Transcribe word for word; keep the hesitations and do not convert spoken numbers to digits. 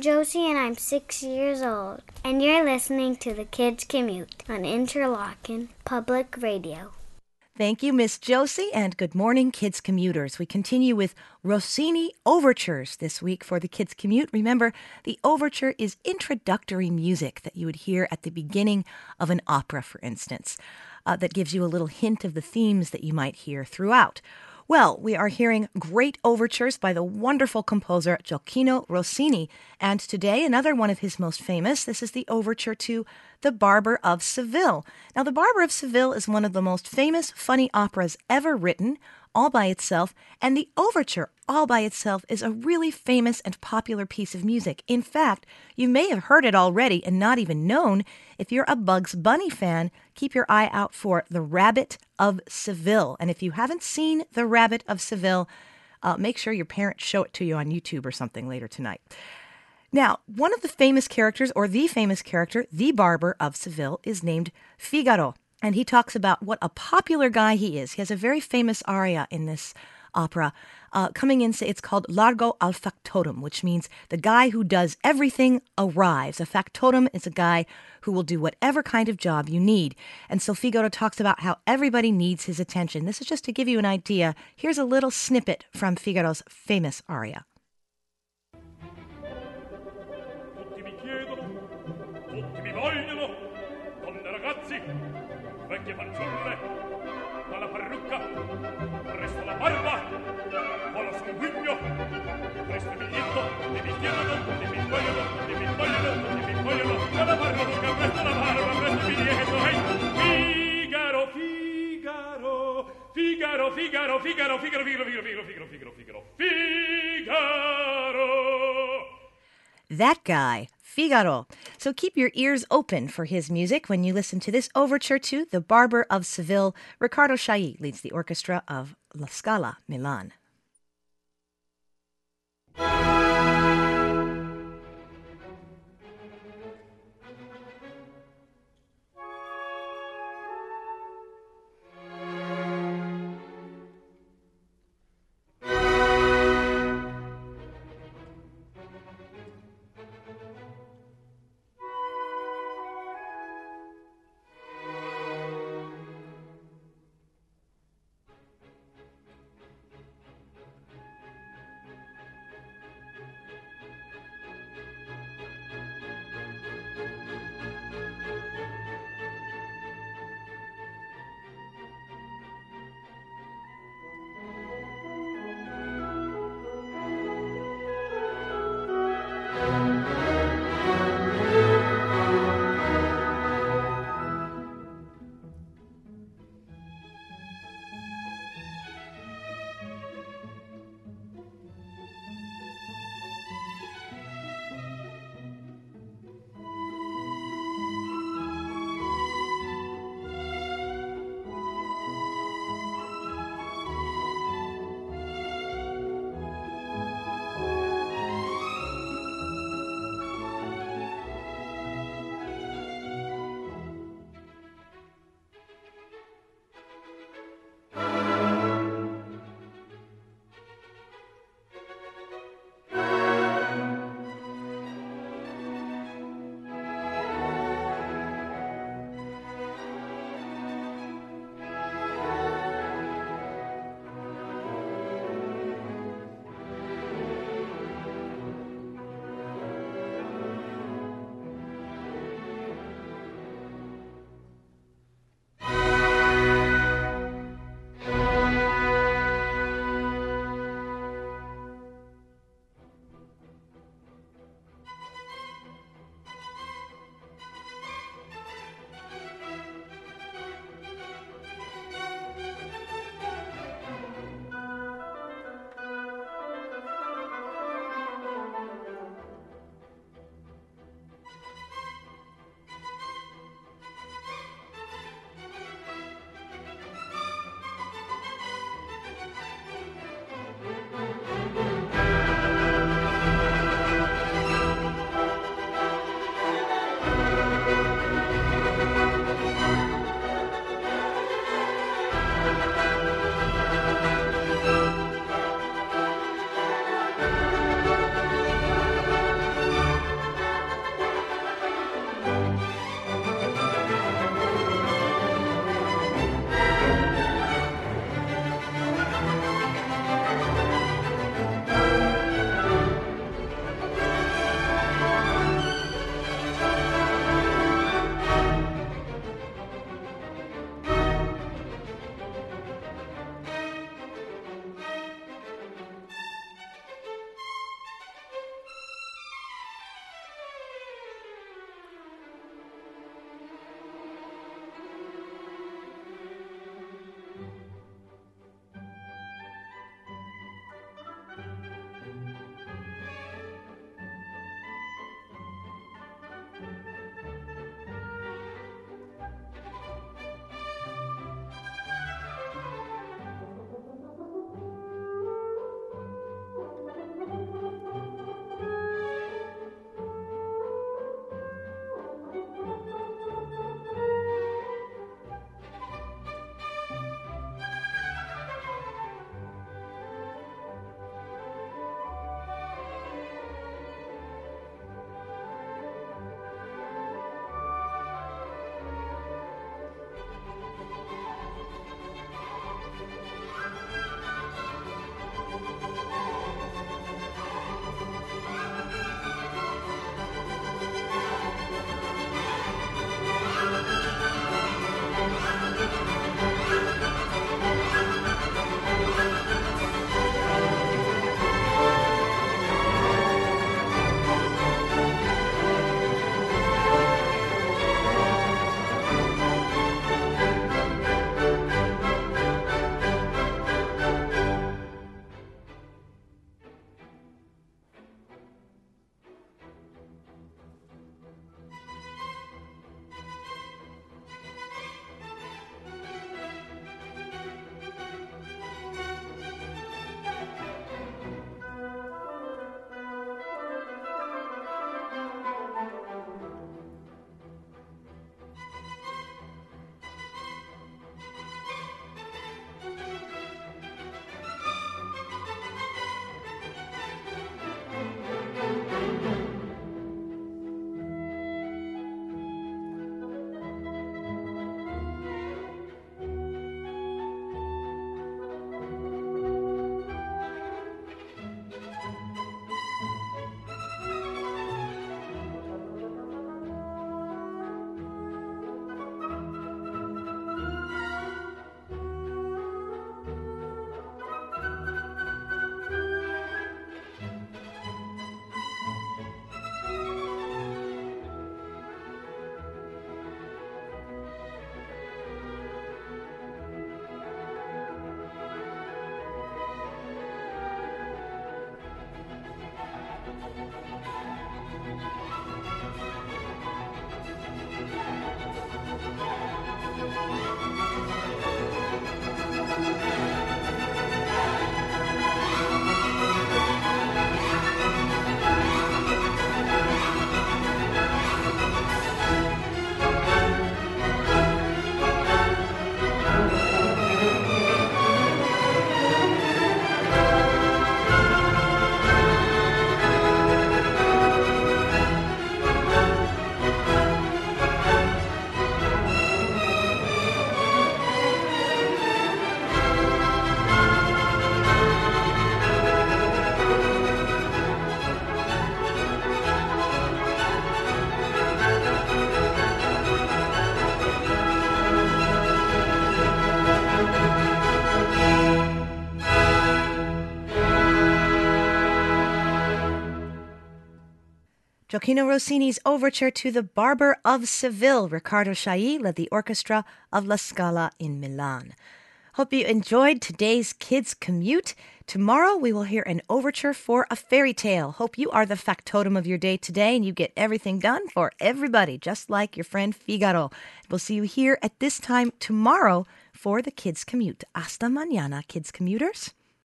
Josie and I'm six years old. And you're listening to The Kids Commute on Interlochen Public Radio. Thank you, Miss Josie, and good morning, Kids Commuters. We continue with Rossini Overtures this week for the Kids Commute. Remember, the overture is introductory music that you would hear at the beginning of an opera, for instance, uh, that gives you a little hint of the themes that you might hear throughout. Well, we are hearing great overtures by the wonderful composer Gioacchino Rossini, and today another one of his most famous. This is the overture to The Barber of Seville. Now, The Barber of Seville is one of the most famous funny operas ever written, all by itself, and the overture all by itself is a really famous and popular piece of music. In fact, you may have heard it already and not even known. If you're a Bugs Bunny fan, keep your eye out for The Rabbit of Seville. And if you haven't seen The Rabbit of Seville, uh, make sure your parents show it to you on YouTube or something later tonight. Now, one of the famous characters, or the famous character, the Barber of Seville, is named Figaro. And he talks about what a popular guy he is. He has a very famous aria in this opera. Uh, coming in, say it's called Largo al Factotum, which means the guy who does everything arrives. A factotum is a guy who will do whatever kind of job you need. And so Figaro talks about how everybody needs his attention. This is just to give you an idea. Here's a little snippet from Figaro's famous aria. Vecchie fanciulle, dalla parrucca, presto la barba, volo sanguigno, presto il biglietto, e mi chiedono, e mi vogliono, e mi vogliono, e mi vogliono, dalla parrucca, presto la barba, presto il biglietto, e Figaro, Figaro, Figaro, Figaro, Figaro, Figaro, Figaro, Figaro, Figaro, Figaro, Figaro, Figaro. That guy, Figaro. So keep your ears open for his music when you listen to this overture to The Barber of Seville. Riccardo Chailly leads the orchestra of La Scala, Milan. Gioacchino Rossini's overture to The Barber of Seville. Riccardo Chailly led the orchestra of La Scala in Milan. Hope you enjoyed today's Kids Commute. Tomorrow we will hear an overture for a fairy tale. Hope you are the factotum of your day today and you get everything done for everybody, just like your friend Figaro. We'll see you here at this time tomorrow for the Kids Commute. Hasta mañana, Kids Commuters.